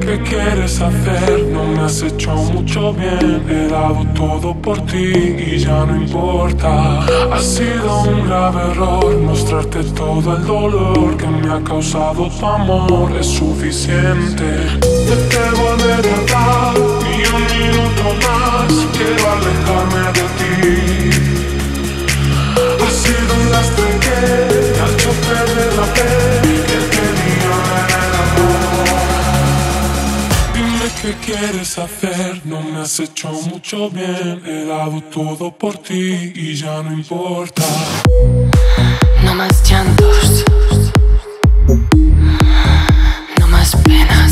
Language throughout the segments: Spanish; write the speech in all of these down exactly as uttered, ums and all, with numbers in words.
¿qué quieres hacer? No me has hecho mucho bien. He dado todo por ti y ya no importa. Ha sido un grave error mostrarte todo el dolor que me ha causado tu amor. Es suficiente. No te volveré a dar ni un minuto más. Quiero alejarme de ti. Ha sido un lastre que me ha hecho perder la fe que tenía en el amor. Dime qué quieres hacer, no me has hecho mucho bien. He dado todo por ti y ya no importa. No más llantos, no más penas.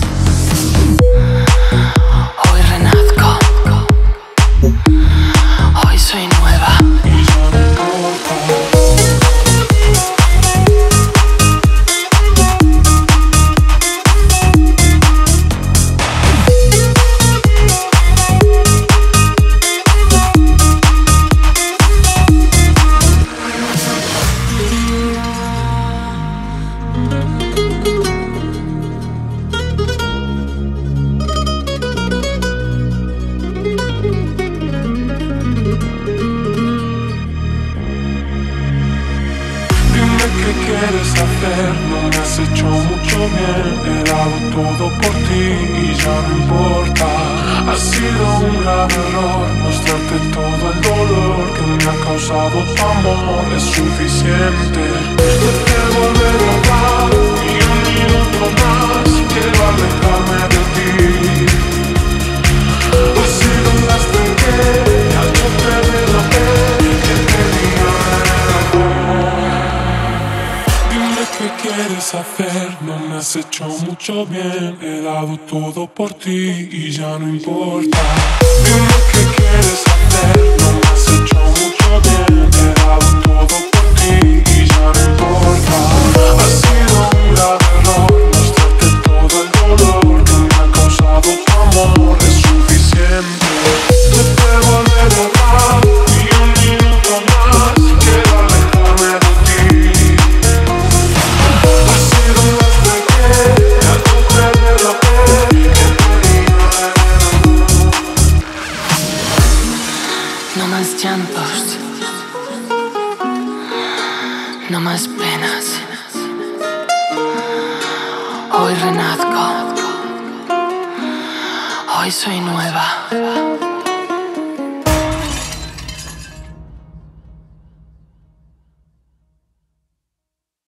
Hoy renazco, hoy soy nueva. Y ya no importa. ¿Qué quieres hacer? No me has hecho mucho bien. He dado todo por ti y ya no importa. Ha sido un grave error mostrarte todo el dolor que me ha causado tu amor. Es suficiente. No te volveré a dar ni un minuto más. Quiero alejarme de ti. Ha sido un lastre que me ha hecho perder la fe que tenía en el amor. ¿Qué quieres hacer? No me has hecho mucho bien. He dado todo por ti y ya no importa. Dime qué quieres hacer. No me has hecho mucho bien. He dado todo por ti y ya no importa. Ha sido un grave error mostrarte todo el dolor que me ha causado tu amor. Es suficiente. No te volveré a dar ni un minuto más. Quiero alejarme de ti. No más llantos, no más penas. Hoy renazco, hoy soy nueva.